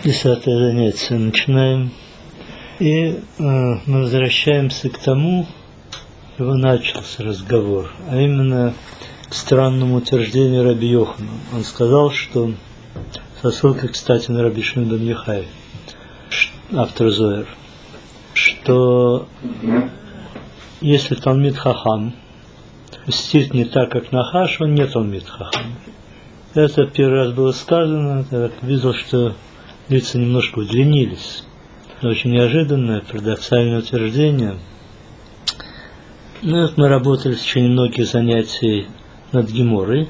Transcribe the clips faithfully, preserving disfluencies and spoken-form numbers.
Десятое занятие начинаем. И э, мы возвращаемся к тому, с чего начался разговор, а именно к странному утверждению Раби Йохана. Он сказал, что, со ссылкой, кстати, на Раби Шимон бен Йохай, автор Зоэр, что если Талмид Хахам мстит не так, как Нахаш, он не Талмид Хахам. Это первый раз было сказано, я видел, что лица немножко удлинились. Очень неожиданное, парадоксальное утверждение. Ну, вот мы работали в течение многих занятий над Геморой,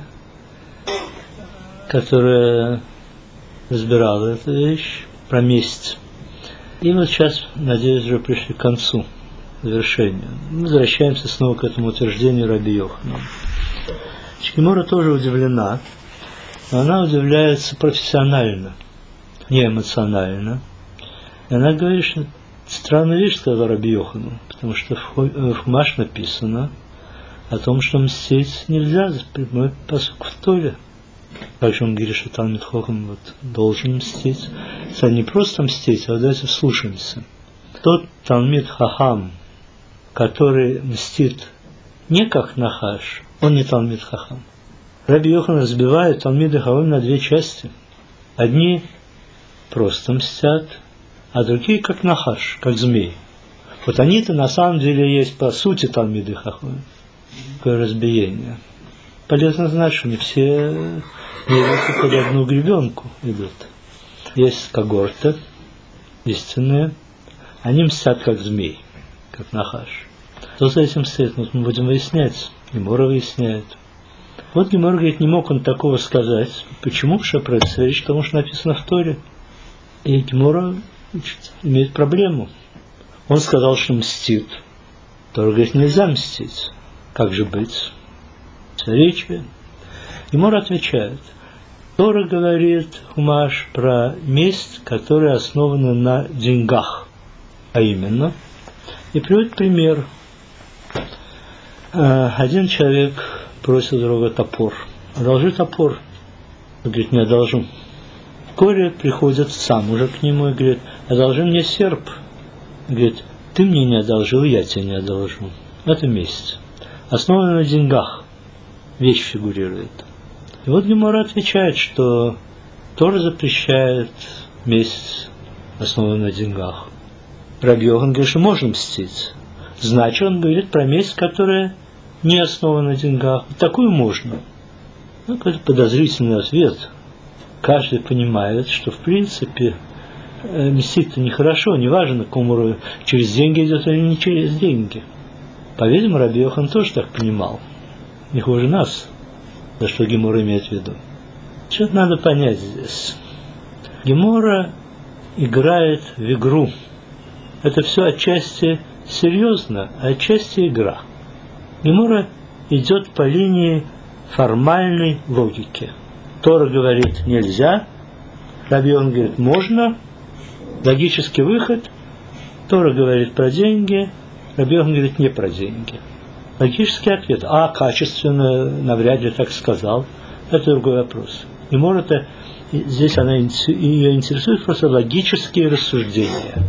которая разбирала эту вещь про месть. И вот сейчас, надеюсь, уже пришли к концу, к завершению. Мы возвращаемся снова к этому утверждению Раби Йохана. Гемора тоже удивлена, но она удивляется профессионально, не эмоционально. И она говорит, что странная вещь, сказала Раби Йохану, потому что в Хумаш написано о том, что мстить нельзя, прямой посук в Торе. Как же он говорит, что Талмид Хохам вот должен мстить. Это не просто мстить, а вот давайте вслушаемся. Тот Талмид Хахам, который мстит не как Нахаш, он не Талмид Хахам. Раби Йохан разбивает Талмида Хахам на две части. Одни просто мстят, а другие как Нахаш, как змей. Вот они-то на самом деле есть по сути Талмиды Хахам. Такое разбиение. Полезно знать, что не все не под одну гребенку идут. Есть когорты истинные, они мстят как змей, как Нахаш. Что за этим стоит? Вот мы будем выяснять. Гемора выясняет. Вот Гемора говорит, не мог он такого сказать. Почему? Что происходит? Потому что написано в Торе. И Гемора имеет проблему. Он сказал, что мстит. Тора говорит, нельзя мстить. Как же быть? Речи. Гемора отвечает. Тора говорит, Хумаш, про месть, которая основана на деньгах. А именно. И приводит пример. Один человек просит друга топор. Одолжи топор. Он говорит, не одолжу. Вскоре приходит сам уже к нему и говорит, одолжи мне серп. Он говорит, ты мне не одолжил, я тебе не одолжу. Это месть. Основана на деньгах. Вещь фигурирует. И вот Гемора отвечает, что Тора запрещает месть, основанную на деньгах. Раби Йохан говорит, что можно мстить. Значит, он говорит про месть, которая не основана на деньгах. Такую можно. Ну, какой-то подозрительный ответ. Каждый понимает, что в принципе мстить-то нехорошо, неважно, кому через деньги идет или не через деньги. По-видимому, Раби Йохан тоже так понимал. Не хуже нас, за что Гемора имеет в виду. Что-то надо понять здесь. Гемора играет в игру. Это все отчасти серьезно, а отчасти игра. Гемора идет по линии формальной логики. Тора говорит нельзя, Раби Йохан говорит можно, логический выход. Тора говорит про деньги, Раби Йохан говорит не про деньги. Логический ответ. А качественно навряд ли так сказал. Это другой вопрос. Гемора-то здесь она, ее интересует просто логические рассуждения.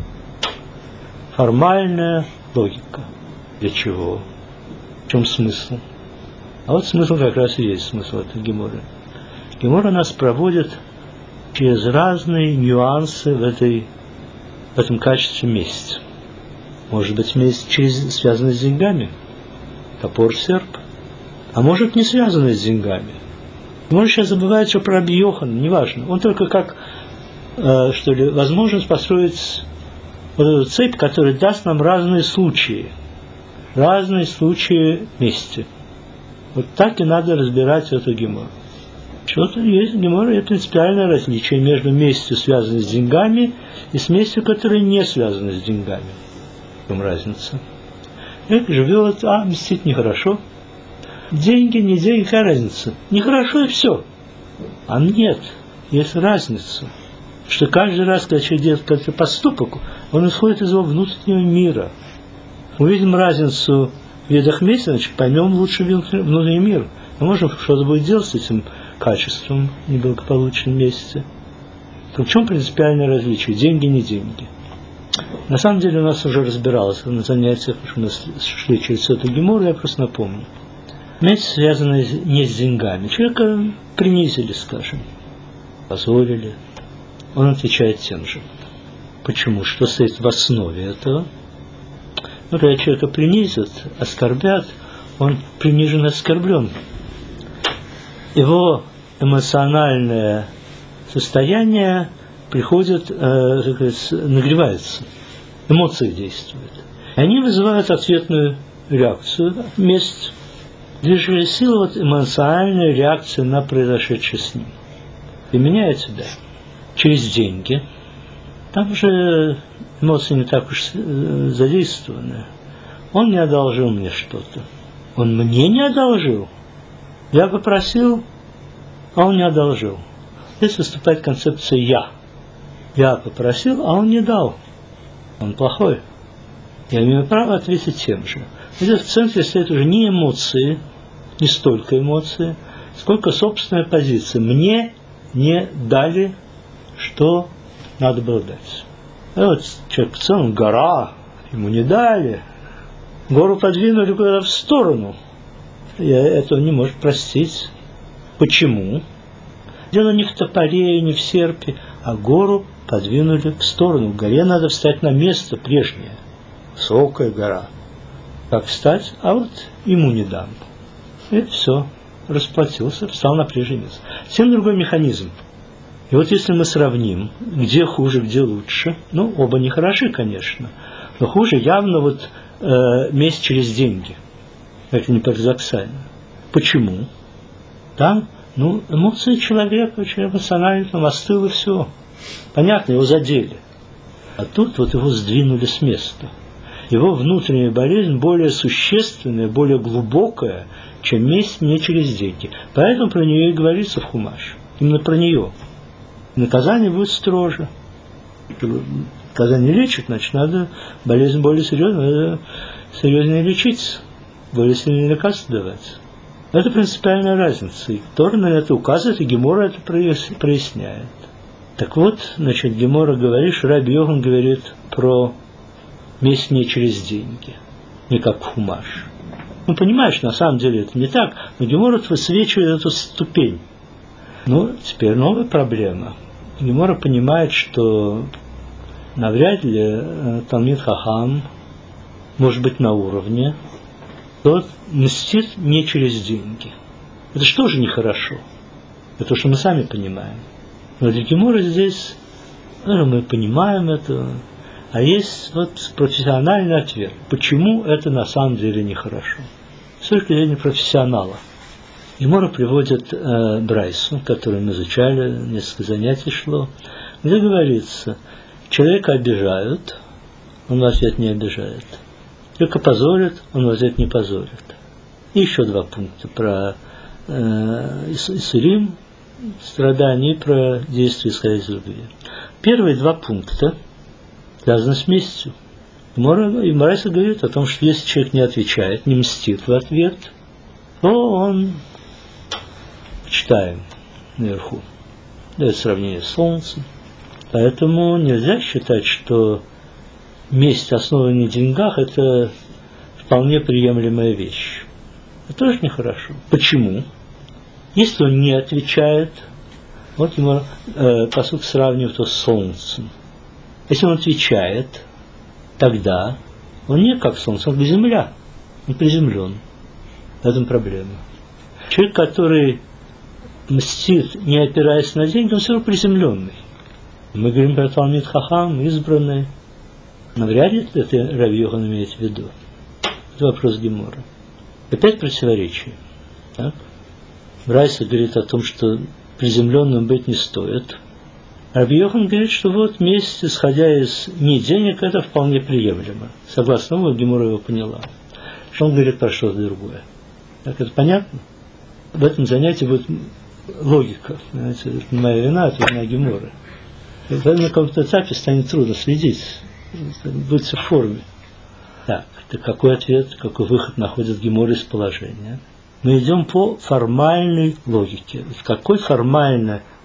Формальная логика. Для чего? В чем смысл? А вот смысл как раз и есть смысл этой Геморы. Гемора нас проводит через разные нюансы в, этой, в этом качестве мести. Может быть, месть через, связана с деньгами, топор, серп, а может, не связана с деньгами. Может, сейчас забывает, что про Раби Йохана, неважно. Он только как, э, что ли, возможность построить вот эту цепь, которая даст нам разные случаи, разные случаи мести. Вот так и надо разбирать эту Гемору. Что-то есть в Геморе принципиальное различие между местью, связанной с деньгами, и с местью, которая не связана с деньгами. В чем разница? Человек живет, а мстить нехорошо. Деньги, не деньги, какая разница? Нехорошо и все. А нет, есть разница. Что каждый раз, когда человек делает какой-то поступок, он исходит из его внутреннего мира. Мы видим разницу в видах мести, значит, поймем лучше внутренний мир. Мы можем что-то будет делать с этим качеством неблагополучном месте. В чем принципиальное различие? Деньги, не деньги. На самом деле у нас уже разбиралось на занятиях, что мы шли через эту гемору, я просто напомню. Месть связана не с деньгами. Человека принизили, скажем, позорили. Он отвечает тем же. Почему? Что стоит в основе этого? Ну, когда человека принизят, оскорбят, он принижен и оскорблен. Его эмоциональное состояние приходит, э, как говорится, нагревается. Эмоции действуют. И они вызывают ответную реакцию. Месть. Движущая сила, вот эмоциональная реакция на произошедшее с ним. И меняет себя через деньги. Там же эмоции не так уж задействованы. Он не одолжил мне что-то. Он мне не одолжил. Я попросил, а он не одолжил. Здесь выступает концепция «я». Я попросил, а он не дал. Он плохой. Я имею право ответить тем же. Здесь в центре стоят уже не эмоции, не столько эмоции, сколько собственная позиция. Мне не дали, что надо было дать. А вот человек в целом, гора, ему не дали. Гору подвинули куда-то в сторону. Я этого не может простить. Почему? Дело не в топоре, не в серпе, а гору подвинули в сторону. В горе надо встать на место прежнее. Высокая гора. Как встать? А вот ему не дам. И все. Расплатился, встал на прежнее место. Совсем другой механизм. И вот если мы сравним, где хуже, где лучше, ну, оба не хороши, конечно, но хуже явно вот э, месть через деньги. Это не парадоксально. Почему? Там, ну, эмоции человека, очень эмоционально, там остыло и все. Понятно, его задели. А тут вот его сдвинули с места. Его внутренняя болезнь более существенная, более глубокая, чем месть не через деньги. Поэтому про нее и говорится в Хумаш. Именно про нее. Наказание будет строже. Когда не лечат, значит, надо болезнь более серьезная, надо серьезнее лечиться, более сильные лекарства давать. Это принципиальная разница. И Тора на это указывает, и Гемора это проясняет. Так вот, значит, Гемора говорит, что Раби Йохан говорит про месть не через деньги, не как Хумаш. Ну, понимаешь, на самом деле это не так, но Гемора высвечивает эту ступень. Ну, теперь новая проблема. Гемора понимает, что навряд ли Талмид Хахам может быть на уровне, тот мстит не через деньги. Это что же нехорошо? Это то, что мы сами понимаем. Но для Гемора здесь, ну, мы понимаем это, а есть вот профессиональный ответ. Почему это на самом деле нехорошо? С точки зрения профессионала. Гемора приводит э, Брайсу, которую мы изучали, несколько занятий шло, где говорится, человека обижают, он в ответ не обижает. Человека позорят, он в ответ не позорит. И еще два пункта про э, Исурим, страдания, и про действия, исходя из любви. Первые два пункта связаны с местью. И Брайса говорит о том, что если человек не отвечает, не мстит в ответ, то он, читаем наверху, дает сравнение с солнцем. Поэтому нельзя считать, что месть, основанная на деньгах, это вполне приемлемая вещь. Это тоже нехорошо. Почему? Если он не отвечает, вот ему э, посуд сравнивает его с солнцем. Если он отвечает, тогда он не как солнце, он как земля. Он приземлен. В этом проблема. Человек, который мстит, не опираясь на деньги, он все равно приземленный. Мы говорим про Талмид Хахам, избранный. Навряд ли это Раби Йохан имеет в виду. Это вопрос Гемора. Опять противоречие. Так? Брайса говорит о том, что приземленным быть не стоит. Раби Йохан говорит, что вот месть, исходя из не денег, это вполне приемлемо. Согласно тому, Гемора его поняла. Что он говорит про что-то другое. Так это понятно? В этом занятии будет логика. Знаете, это не моя вина, это вина Гемора. Это на каком-то этапе станет трудно следить. Будет в форме. Так, так какой ответ, какой выход находит Гемора из положения? Мы идем по формальной логике. Какой формально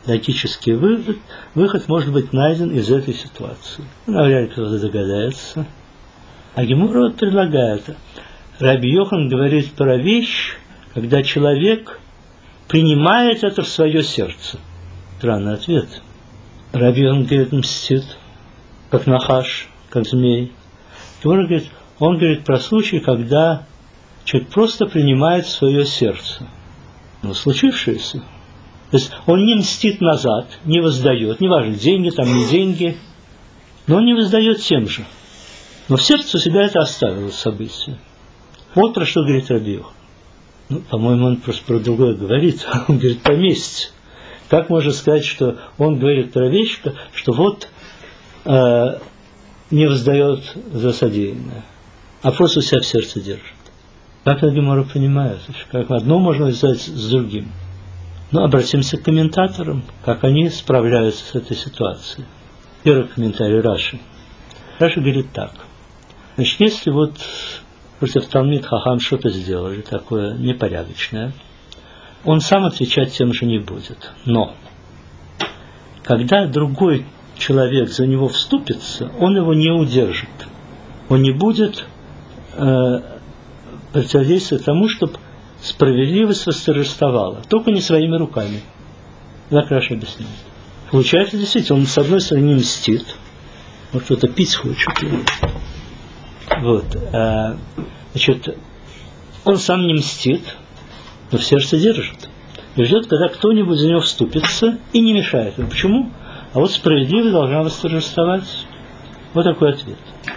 логический выход, выход может быть найден из этой ситуации. Навряд ли кто-то догадается. А Гемора вот предлагает. Раби Йохан говорит про вещь, когда человек принимает это в свое сердце. Странный ответ. Раби Йохан говорит, мстит, как нахаш, как змей. Гемора говорит, он говорит про случай, когда человек просто принимает в свое сердце. Но случившееся. То есть он не мстит назад, не воздает, неважно, деньги там, не деньги, но он не воздает тем же. Но в сердце у себя это оставило событие. Вот про что говорит Раби Йохан. Ну, по-моему, он просто про другое говорит. Он говорит про месть. Как можно сказать, что он говорит про вещь, что вот э, не воздает за содеянное, а просто у себя в сердце держит. Как это Гемора понимает? Как одно можно взять с другим. Но обратимся к комментаторам, как они справляются с этой ситуацией. Первый комментарий Раши. Раши говорит так. Значит, если вот против Талмид Хахам что-то сделали такое непорядочное, он сам отвечать тем же не будет. Но когда другой человек за него вступится, он его не удержит. Он не будет э, противодействовать тому, чтобы справедливость восторжествовала. Только не своими руками. Так Раши объясняет. Получается, действительно, он с одной стороны не мстит. Вот кто-то пить хочет. Вот. А, значит, он сам не мстит, но в сердце держит. И ждет, когда кто-нибудь за него вступится и не мешает ему. Почему? А вот справедливость должна восторжествовать. Вот такой ответ.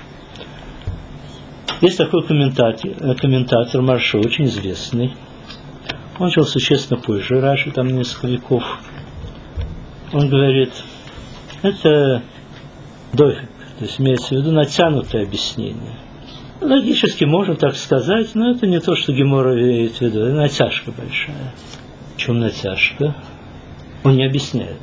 Есть такой комментатор, комментатор Маршо, очень известный. Он жил существенно позже Раши, там несколько веков. Он говорит, это дофиг, то есть имеется в виду натянутое объяснение. Логически можно так сказать, но это не то, что Гемора имеет в виду, это натяжка большая. В чем натяжка? Он не объясняет.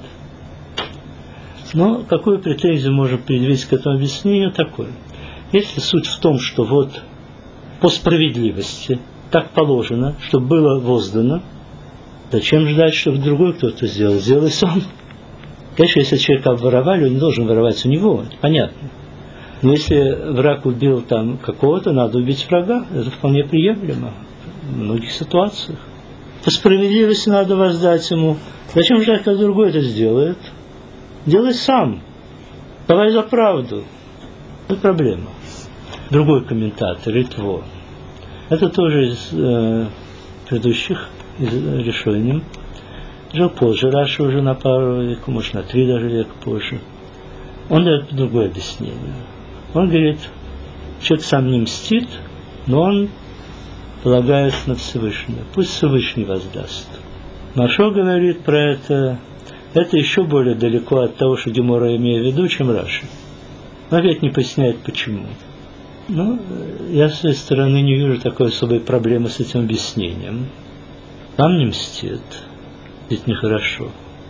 Но какую претензию можно предъявить к этому объяснению? Такое. Если суть в том, что вот по справедливости так положено, чтобы было воздано, зачем ждать, чтобы другой кто-то сделал? Сделай сам. Конечно, если человека обворовали, он не должен воровать у него, это понятно. Но если враг убил там какого-то, надо убить врага. Это вполне приемлемо в многих ситуациях. По справедливости надо воздать ему. Зачем ждать, когда другой это сделает? Делай сам. Давай за правду. Это проблема. Другой комментатор, Ритво. Это тоже из э, предыдущих, из решений. Жил позже, Раши уже на пару веков, может на три даже века позже. Он дает другое объяснение. Он говорит, человек сам не мстит, но он полагается на Всевышнего. Пусть Всевышний воздаст. Маршо говорит про это, это еще более далеко от того, что Гемора имеет в виду, чем Раши. Он опять не поясняет, почему. Но я с своей стороны не вижу такой особой проблемы с этим объяснением. Сам не мстит, ведь нехорошо.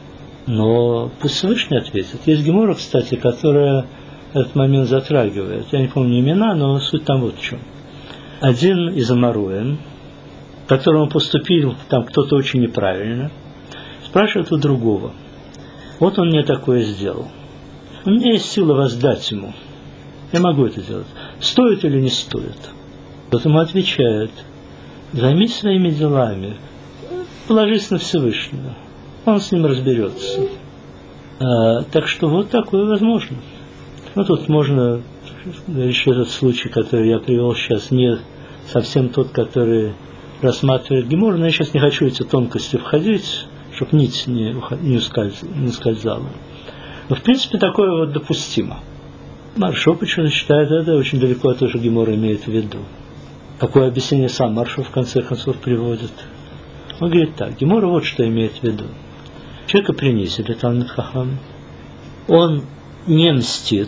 Но пусть Всевышний ответит. Есть Гемора, кстати, которая этот момент затрагивает. Я не помню имена, но суть там вот в чем. Один из Амаруэн, к которому поступил там кто-то очень неправильно, спрашивает у другого. Вот он мне такое сделал. У меня есть сила воздать ему. Я могу это сделать. Стоит или не стоит? Тот ему отвечает. Займись своими делами. Положись на Всевышнего. Он с ним разберется. А, так что вот такое возможно. Ну, тут можно говорить, что этот случай, который я привел сейчас, не совсем тот, который рассматривает Гемор, но я сейчас не хочу эти тонкости входить, чтобы нить не, не, ускольз, не скользала. Но, в принципе, такое вот допустимо. Маршо почему-то считает это очень далеко от того, что Гемор имеет в виду. Какое объяснение сам Маршо в конце концов приводит? Он говорит так, Гемор вот что имеет в виду. Человека принизили, Талмид Хахам. Он не мстит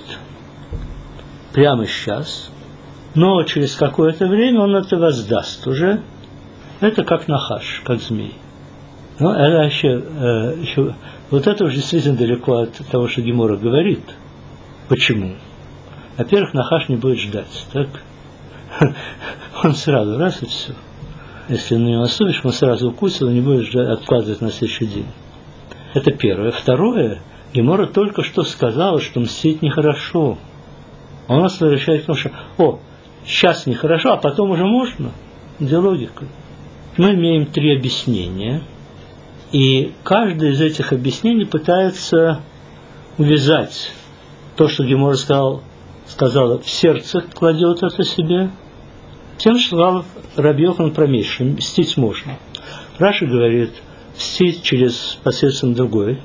прямо сейчас, но через какое-то время он это воздаст уже. Это как нахаш, как змей. Но это еще, э, еще, вот это уже действительно далеко от того, что Гемора говорит. Почему? Во-первых, нахаш не будет ждать, так? Он сразу, раз и все. Если на него наступишь, он сразу укусил и не будет ждать, откладывать на следующий день. Это первое. Второе, Гемора только что сказала, что мстить нехорошо. А у нас возвращается к тому, что о, сейчас нехорошо, а потом уже можно. Где логика? Мы имеем три объяснения, и каждое из этих объяснений пытается увязать то, что Гемора сказал, сказала, в сердце кладет это себе, тем, что сказал Раби Йохан про меньше, мстить можно. Раши говорит, мстить через посредством другой.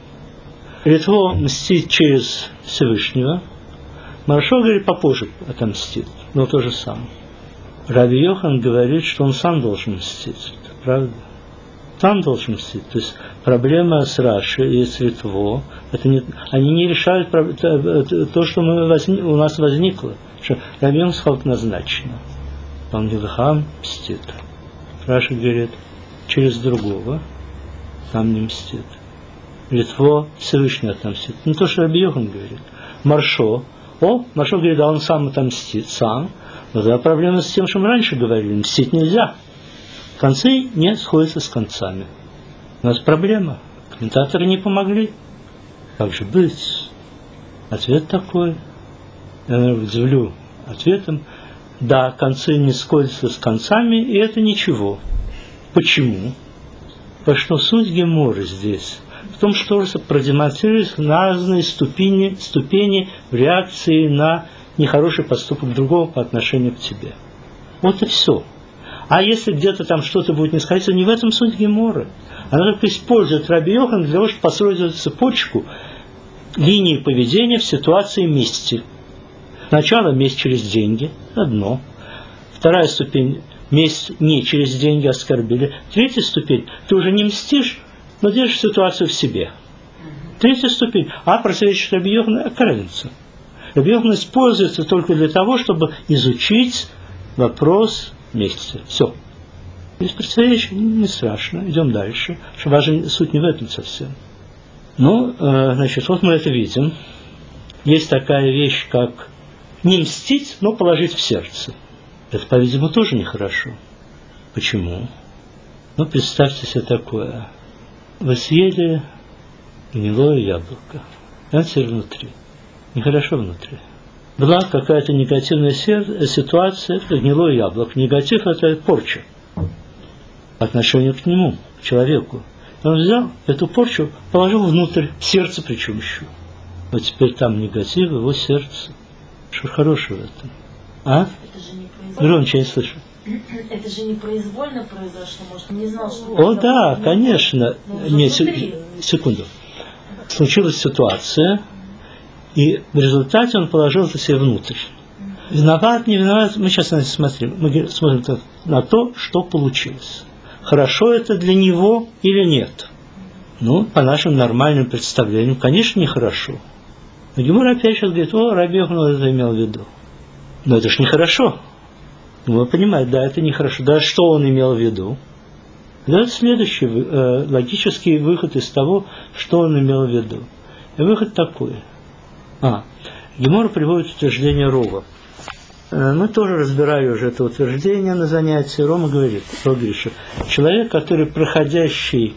Ритво мстить через Всевышнего. Маршо говорит, попозже отомстит, но то же самое. Раби Йохан говорит, что он сам должен мстить, правда? Сам должен мстить. То есть проблема с Раши и с Ритво, это не, они не решают то, что мы возник, у нас возникло. Что Раби Йохан сказал назначено. Он Гилхам мстит. Раши говорит, через другого сам не мстит. Ритво Всевышний отомстит. Не то, что Раби Йохан говорит. Маршо. О, Маршо говорит, да он сам отомстит, сам. Но тогда проблема с тем, что мы раньше говорили, мстить нельзя. Концы не сходятся с концами. У нас проблема. Комментаторы не помогли. Как же быть? Ответ такой. Я, наверное, удивлю ответом. Да, концы не сходятся с концами, и это ничего. Почему? Потому что суть Геморы здесь в том, что продемонстрировались разные ступени, ступени в реакции на нехороший поступок другого по отношению к тебе. Вот и все. А если где-то там что-то будет не сходиться, не в этом суть Геморы. Она только использует Раби Йохан для того, чтобы построить эту цепочку линии поведения в ситуации мести. Сначала месть через деньги, одно. Вторая ступень – месть не через деньги оскорбили. Третья ступень – ты уже не мстишь, но держишь ситуацию в себе. Третья ступень – а противоречит Раби Йохану, какая разница? Раби Йохан используется только для того, чтобы изучить вопрос мести. Все. Без противоречия не страшно, идем дальше. Что важно, суть не в этом совсем. Ну, значит, вот мы это видим. Есть такая вещь, как не мстить, но положить в сердце. Это, по-видимому, тоже нехорошо. Почему? Ну, представьте себе такое. Вы съели гнилое яблоко. Оно теперь внутри. Нехорошо внутри. Была какая-то негативная ситуация, это гнилое яблоко. Негатив – это порча. По отношению к нему, к человеку. Он взял эту порчу, положил внутрь, сердце причем еще. Вот теперь там негатив, его сердце. Что хорошего в этом? А? Это же не произвольно. Громче, я не слышу. Это же не произвольно произошло, может, он не знал, что... О, да, но, конечно. но Нет, секунду. Случилась ситуация, и в результате он положил это себе внутрь. Виноват, не виноват, мы сейчас на это смотрим. Мы смотрим на то, что получилось. Хорошо это для него или нет? Ну, по нашим нормальным представлениям, конечно, нехорошо. Но Гемора опять сейчас говорит, о, Раби Йохан это имел в виду. Но это ж нехорошо. Ну, вы понимаете, да, это нехорошо. Да, что он имел в виду? Да, это следующий э, логический выход из того, что он имел в виду. И выход такой. А, Гемора приводит утверждение Рова. Э, мы тоже разбирали уже это утверждение на занятии. Рома говорит, Гриша, человек, который проходящий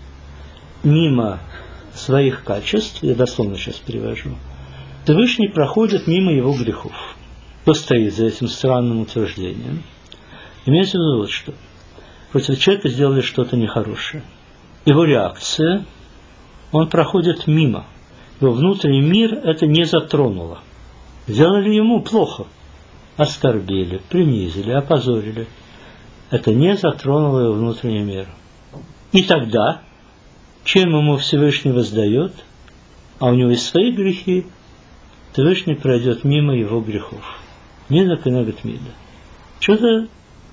мимо своих качеств, я дословно сейчас перевожу, Всевышний проходит мимо его грехов. Кто стоит за этим странным утверждением? Имеется в виду вот что. Против человека сделали что-то нехорошее. Его реакция, он проходит мимо. Его внутренний мир это не затронуло. Сделали ему плохо. Оскорбили, принизили, опозорили. Это не затронуло его внутренний мир. И тогда, чем ему Всевышний воздает, а у него есть свои грехи, Всевышний пройдет мимо его грехов. Мида кенегет мида. Что-то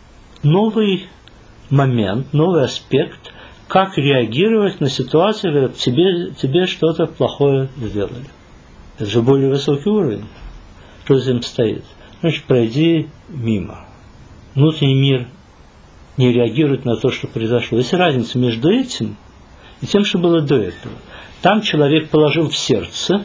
новый момент, новый аспект, как реагировать на ситуацию, когда тебе, тебе что-то плохое сделали. Это же более высокий уровень. Что за этим стоит? Значит, пройди мимо. Внутренний мир не реагирует на то, что произошло. Есть разница между этим и тем, что было до этого. Там человек положил в сердце,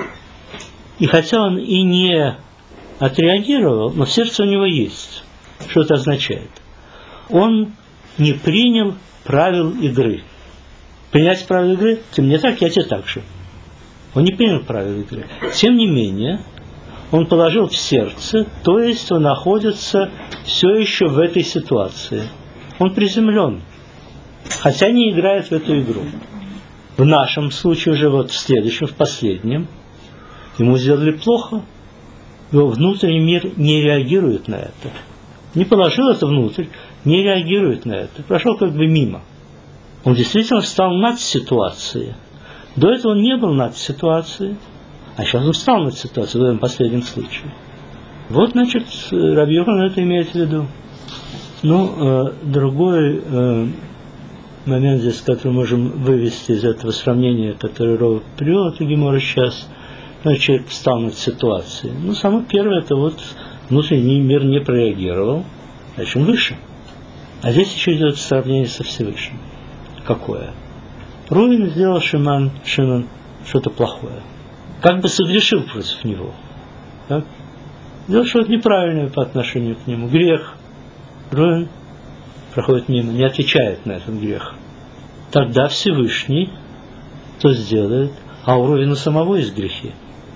и хотя он и не отреагировал, но в сердце у него есть. Что это означает? Он не принял правил игры. Принять правила игры, ты мне так, я тебе так же. Он не принял правила игры. Тем не менее, он положил в сердце, то есть он находится все еще в этой ситуации. Он приземлен, хотя не играет в эту игру. В нашем случае уже вот в следующем, в последнем, ему сделали плохо, его внутренний мир не реагирует на это. Не положил это внутрь, не реагирует на это. Прошел как бы мимо. Он действительно встал над ситуацией. До этого он не был над ситуацией, а сейчас он встал над ситуацией в этом последнем случае. Вот, значит, Раби Йохан это имеет в виду. Ну, э, другой э, момент здесь, который можем вывести из этого сравнения, которое Ров привел, это Гемора сейчас, ну, человек встал над ситуацией. Ну, самое первое, это вот внутренний мир не прореагировал, значит, он выше. А здесь еще идет сравнение со Всевышним. Какое? Рувен сделал Шимон, Шимон что-то плохое. Как бы согрешил против него. Так? Сделал что-то неправильное по отношению к нему. Грех. Рувен проходит мимо, не отвечает на этот грех. Тогда Всевышний что сделает? А у Рувена самого есть грехи.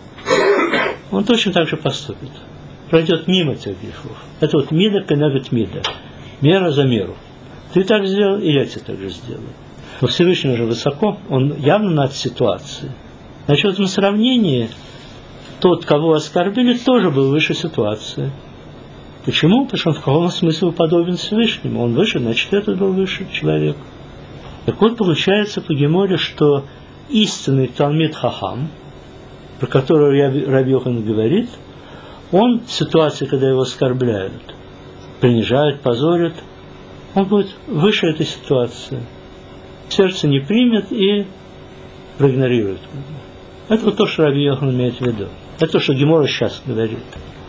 Он точно так же поступит. Пройдет мимо этих грехов. Это вот мида кенегет мида. Мера за меру. Ты так сделал, и я тебе так же сделаю. Но Всевышний уже высоко, он явно над ситуацией. Значит, в этом сравнении тот, кого оскорбили, тоже был выше ситуации. Почему? Потому что он в каком смысле подобен Всевышнему. Он выше, значит, этот был выше человек. Так вот, получается по Геморе, что истинный Талмид Хахам, про которого Раби Йохан говорит, он в ситуации, когда его оскорбляют, принижают, позорят, он будет выше этой ситуации. Сердце не примет и проигнорирует. Это вот то, что Раби Йохан имеет в виду. Это то, что Гемора сейчас говорит.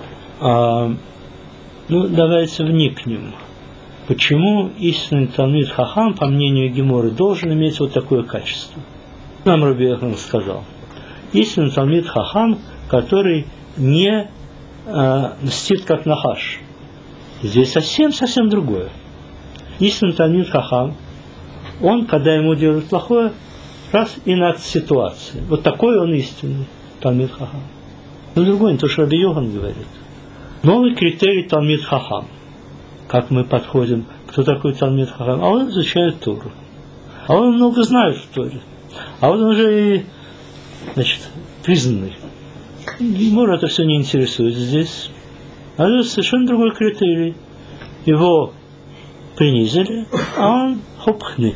А, ну, давайте вникнем. Почему истинный Талмид Хахам, по мнению Геморы, должен иметь вот такое качество? Нам Раби Йохан сказал. Истинный Талмид Хахам, который не а, мстит как Нахаш. Здесь совсем-совсем другое. Истинный Талмид Хахам, он, когда ему делают плохое, раз и над ситуацией. Вот такой он истинный Талмид Хахам. Но другой, не то, что Раби Йохан говорит. Новый критерий Талмид Хахам. Как мы подходим, кто такой Талмид Хахам? А он изучает Тору. А он много знает в Торе. А вот он уже и, значит, признанный. Гемора это все не интересует здесь. А это совершенно другой критерий. Его принизили, а он хопхны.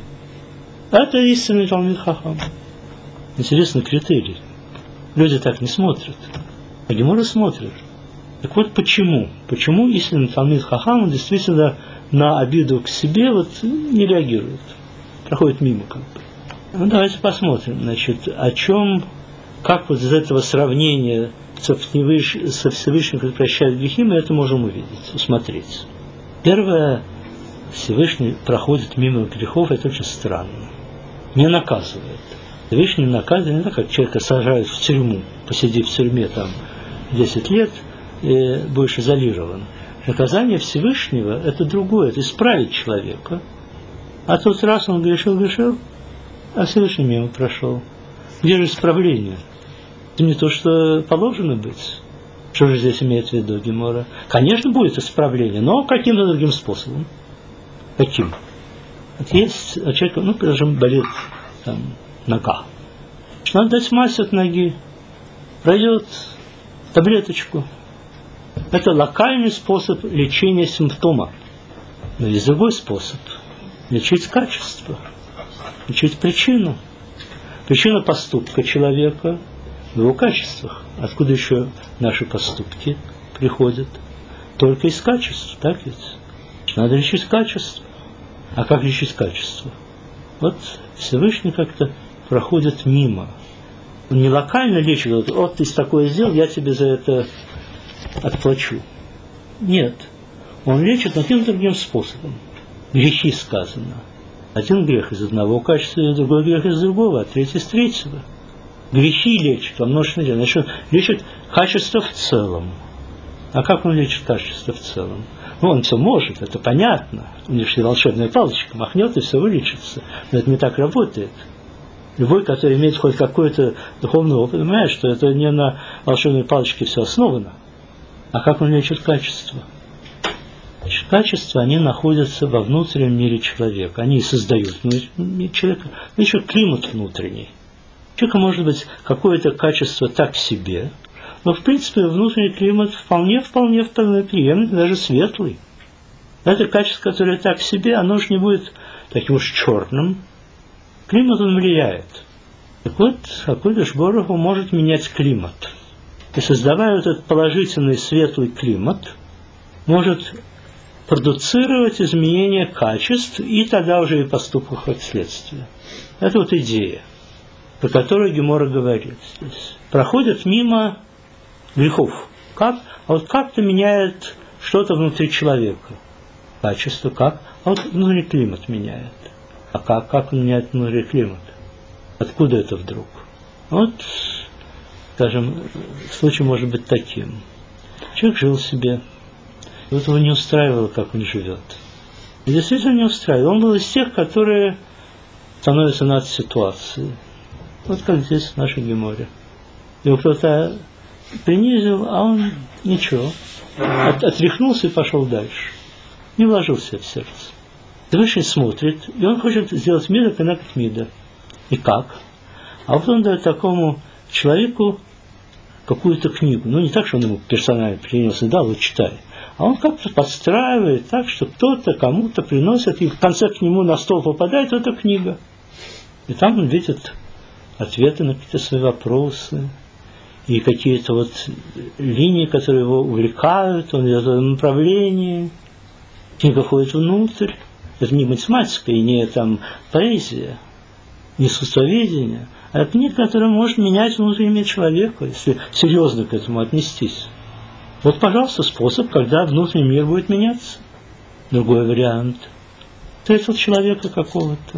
Это истинный Талмид Хахам. Интересный критерий. Люди так не смотрят. А Гемора смотрит. Так вот почему? Почему истинный Талмид Хахам действительно на обиду к себе вот не реагирует? Проходит мимо как бы. Ну давайте посмотрим, значит, о чем, как вот из этого сравнения со Всевышним, который прощает грехи, мы это можем увидеть, усмотреть. Первое, Всевышний проходит мимо грехов, это очень странно. Не наказывает. Всевышний наказывает, не так, как человека сажают в тюрьму, посиди в тюрьме там десять лет, и будешь изолирован. Наказание Всевышнего – это другое, это исправить человека. А тот раз он грешил, грешил, а Всевышний мимо прошел. Где же исправление? Это не то, что положено быть. Что же здесь имеет в виду Гемора? Конечно, будет исправление, но каким-то другим способом. Каким? Вот есть у человека, ну, скажем, болит там, нога. Надо дать мазь от ноги. Пройдет таблеточку. Это локальный способ лечения симптома. Но есть другой способ. Лечить качество. Лечить причину. Причина поступка человека в его качествах. Откуда еще наши поступки приходят? Только из качеств, так ведь? Надо лечить качество. А как лечить качество? Вот Всевышний как-то проходит мимо. Он не локально лечит, вот, вот ты такое сделал, я тебе за это отплачу. Нет. Он лечит каким-то другим способом. Грехи сказано. Один грех из одного качества, другой грех из другого, а третий из третьего. Грехи лечит во множественном деле. Значит, он лечит качество в целом. А как он лечит качество в целом? Ну, он все может, это понятно. У него же волшебная палочка махнет, и все вылечится. Но это не так работает. Любой, который имеет хоть какой-то духовный опыт, понимает, что это не на волшебной палочке все основано, а как он лечит качество. Значит, качества, они находятся во внутреннем мире человека. Они создают мир человека, но еще климат внутренний. У человека может быть какое-то качество так себе, но в принципе внутренний климат вполне-вполне вполне приемлемый, даже светлый. Это качество, которое так себе, оно же не будет таким уж черным. Климат он влияет. Так вот, Акодыш Борух Ху может менять климат. И создавая вот этот положительный светлый климат, может продуцировать изменения качеств и тогда уже и поступков как следствие. Это вот идея, про которую Гемора говорит здесь. Проходят мимо грехов. Как? А вот как-то меняет что-то внутри человека. Качество как? А вот внутренний климат меняет. А как, как он меняет внутренний климат? Откуда это вдруг? Вот, скажем, случай может быть таким. Человек жил себе, и вот его не устраивало, как он живет. И действительно не устраивало. Он был из тех, которые становятся над ситуацией. Вот как здесь в нашей Геморе. Его кто-то принизил, а он ничего. От, отряхнулся и пошел дальше. Не вложился в сердце. Всевышний смотрит, и он хочет сделать мида как мида. И как? А вот он дает такому человеку какую-то книгу. Ну, не так, что он ему персонально принес, да, вот читай. А он как-то подстраивает так, что кто-то кому-то приносит, и в конце к нему на стол попадает эта книга. И там он видит ответы на какие-то свои вопросы, и какие-то вот линии, которые его увлекают, он идет в этом направлении. Книга входит внутрь. Это не математика и не там поэзия, не искусствоведение, а это книга, которая может менять внутренний мир человека, если серьезно к этому отнестись. Вот, пожалуйста, способ, когда внутренний мир будет меняться. Другой вариант. Встретил человека какого-то,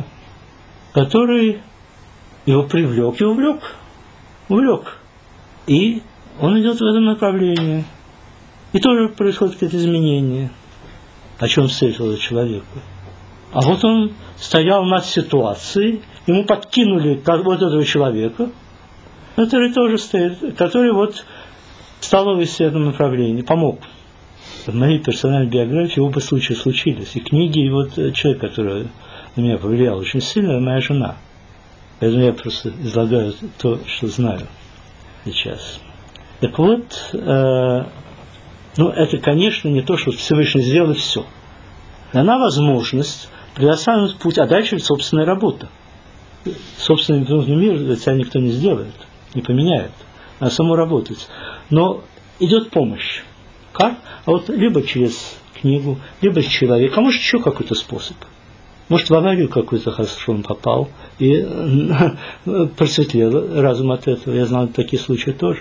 который его привлек и увлек. Увлек. И он идет в этом направлении. И тоже происходит какие-то изменения. О чем встретил этот человек? А вот он стоял над ситуацией, ему подкинули вот этого человека, который тоже стоит, который вот стал вести в этом направлении, помог. В моей персональной биографии оба случая случились. И книги, и вот человек, который на меня повлиял очень сильно, моя жена. Поэтому я просто излагаю то, что знаю сейчас. Так вот, э, ну это, конечно, не то, что Всевышний сделал и все. Дана возможность предоставить путь, а дальше собственная работа. Собственный внутренний мир тебя никто не сделает, не поменяет. Надо саму работать. Но идет помощь. Как? А вот либо через книгу, либо через человека, а может еще какой-то способ. Может в аварию какую-то хорошо он попал и просветлел разум от этого. Я знал такие случаи тоже.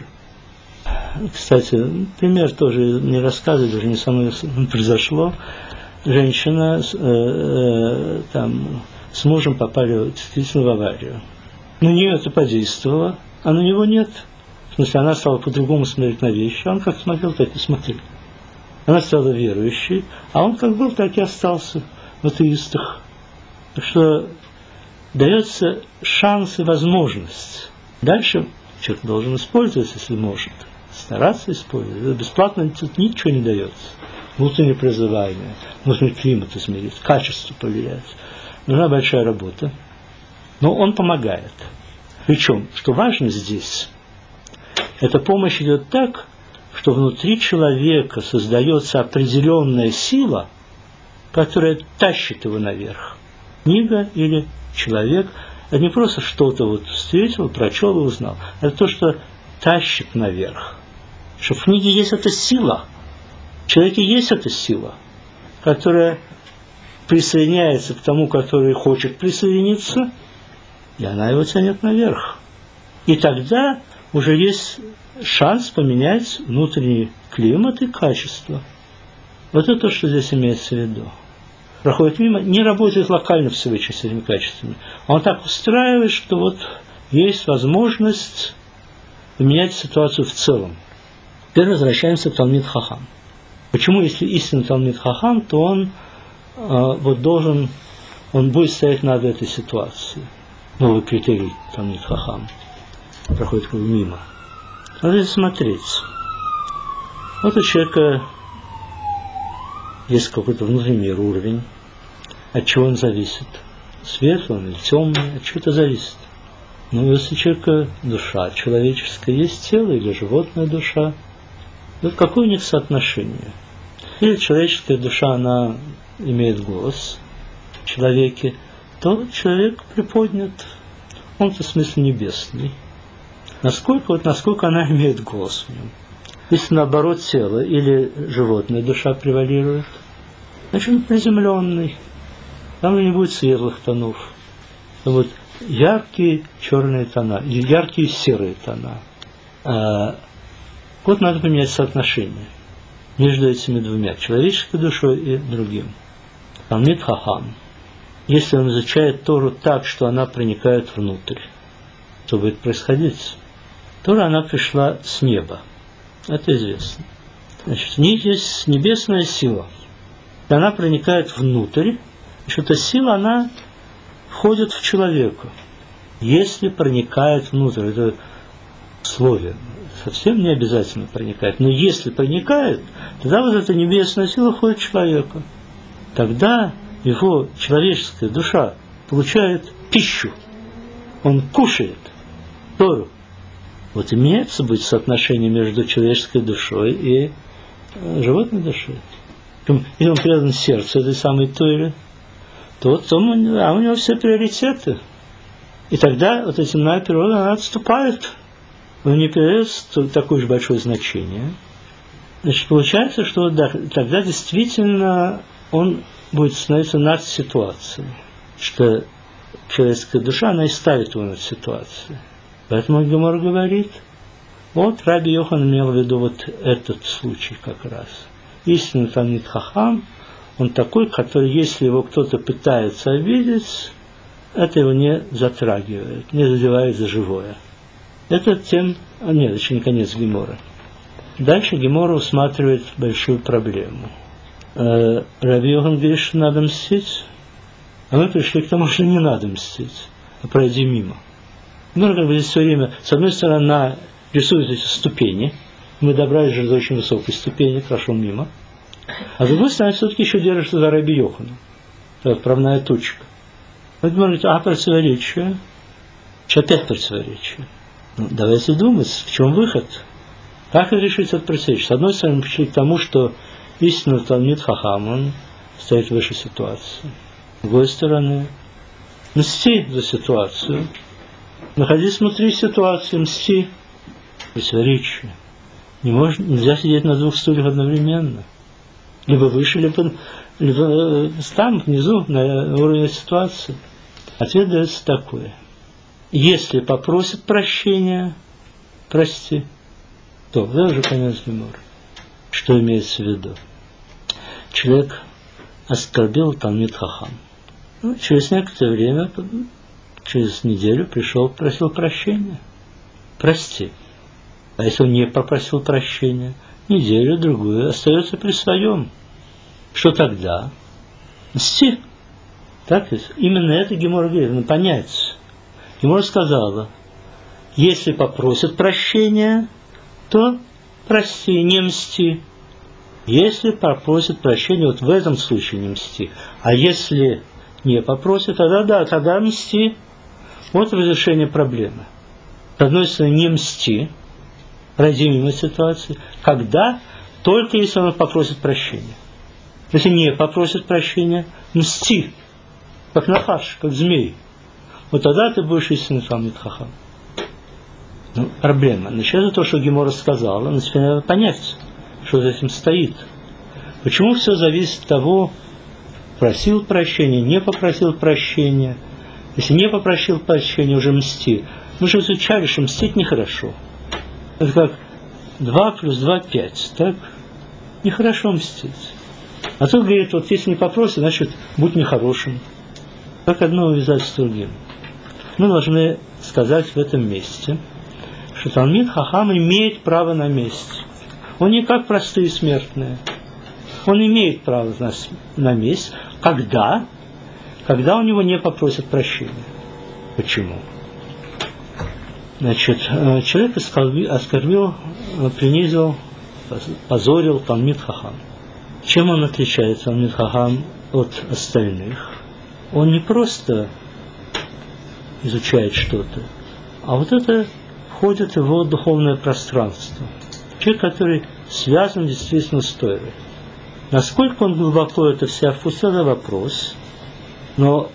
Кстати, пример тоже не рассказываю, даже не со мной произошло. Женщина э, э, там, с мужем попали действительно в аварию. На нее это подействовало, а на него нет. В смысле, она стала по-другому смотреть на вещи, а он как смотрел, так и смотрел. Она стала верующей, а он как был, так и остался в атеистах. Так что дается шанс и возможность. Дальше человек должен использовать, если может. Стараться использовать. Бесплатно тут ничего не дается. Внутреннее призывание, внутренний климат измерить, качество повлиять. Нужна большая работа. Но он помогает. Причем, что важно здесь, эта помощь идет так, что внутри человека создается определенная сила, которая тащит его наверх. Книга или человек – это не просто что-то вот встретил, прочел и узнал. Это то, что тащит наверх. Что в книге есть эта сила. В человеке есть эта сила, которая присоединяется к тому, который хочет присоединиться, и она его тянет наверх. И тогда уже есть шанс поменять внутренний климат и качество. Вот это то, что здесь имеется в виду. Проходит мимо, не работает локально Всевышний с этими качествами. Он так устраивает, что вот есть возможность поменять ситуацию в целом. Теперь возвращаемся к Талмид Хахам. Почему, если истинный Талмид Хахам, то он э, вот должен, он будет стоять над этой ситуацией. новый критерий Талмид Хахам, проходит как бы мимо. Надо смотреть. Вот у человека есть какой-то внутренний уровень, от чего он зависит. Светлый он или темный, от чего это зависит. Но если у человека душа человеческая, есть тело или животная душа, вот какое у них соотношение? Или человеческая душа, она имеет голос в человеке, то человек приподнят, он в смысле небесный. Насколько, вот насколько она имеет голос в нем. Если наоборот тело или животная душа превалирует, значит он приземленный. Там не будет светлых тонов. Там будут яркие черные тона, яркие серые тона. А вот надо поменять соотношение между этими двумя, человеческой душой и другим. Талмид Хахам, если он изучает Тору так, что она проникает внутрь, что будет происходить? Тора, она пришла с неба. Это известно. Значит, в ней есть небесная сила. И она проникает внутрь. Значит, эта сила, она входит в человека. Если проникает внутрь, это условие, совсем не обязательно проникает. Но если проникает, тогда вот эта небесная сила входит в человека. Тогда его человеческая душа получает пищу. Он кушает Тору. Вот и меняется будет соотношение между человеческой душой и животной душой. Если он предан сердцу этой самой Торе, то вот он, а у него все приоритеты. И тогда вот эта земная природа, она отступает. Он не придает такое же большое значение. Значит, получается, что да, тогда действительно он будет становиться над ситуацией. Что человеческая душа, она и ставит его над ситуацией. Поэтому Гемара говорит, вот Раби Йохан имел в виду вот этот случай как раз. Истинный Талмид Хахам, он такой, который, если его кто-то пытается обидеть, это его не затрагивает, не задевает за живое. Это тем... А нет, еще не конец Гемора. Дальше Гемора усматривает большую проблему. Э, Раби Йохан говорит, что надо мстить, а мы пришли к тому, что не надо мстить, а пройди мимо. Ну, как бы здесь все время, с одной стороны, она рисует эти ступени, мы добрались же до очень высокой ступени, прошел мимо, а с другой стороны, все-таки еще держится за Раби Йохана, отправная точка. Вот мы говорим, а противоречие? Что опять противоречие? Ну, давайте думать, в чем выход? Как решить это противоречие? С одной стороны, мы пришли к тому, что истинный Талмид Хахам, он стоит выше ситуации. С другой стороны, мсти за ситуацию, находись внутри ситуации, мсти. Противоречие. Не можно, нельзя сидеть на двух стульях одновременно. Либо выше, либо, либо там, внизу, на уровне ситуации. Ответ дается такой. Если попросит прощения, прости, то это уже конец Гемора. Что имеется в виду? Человек оскорбил Талмид Хахам. Ну, через некоторое время, через неделю пришел, просил прощения. Прости. А если он не попросил прощения, неделю, другую, остается при своем. Что тогда? Мсти. Так ведь? Именно это Гемора говорит, ну понять. Гемора сказала, если попросят прощения, то прости, не мсти. Если попросят прощения, вот в этом случае не мсти. А если не попросят, тогда да, тогда мсти. Вот разрешение проблемы. С одной стороны, не мсти, пройди мимо ситуации. Когда? Только если он попросит прощения. Если не попросит прощения, мсти, как нахаш, как змей. Вот тогда ты будешь истинный Талмид Хахам. Ну, проблема. Начать то, что Гемора сказала, но теперь надо понять, что за этим стоит. Почему все зависит от того, просил прощения, не попросил прощения. Если не попросил прощения, уже мсти. Мы же изучали, что мстить нехорошо. Это как два плюс два пять, так? Нехорошо мстить. А тут говорит, вот если не попросит, значит, будь нехорошим. Как одно увязать с другим. Мы должны сказать в этом месте, что Талмид Хахам имеет право на месть. Он не как простые смертные. Он имеет право на, на месть. Когда? Когда у него не попросят прощения. Почему? Значит, человек оскорбил, оскорбил, принизил, позорил Талмид Хахам. Чем он отличается, Талмид Хахам, от остальных? Он не просто изучает что-то, а вот это входит в его духовное пространство. Человек, который связан действительно с Торой. Насколько он глубоко это вся впустил, это вопрос. Но,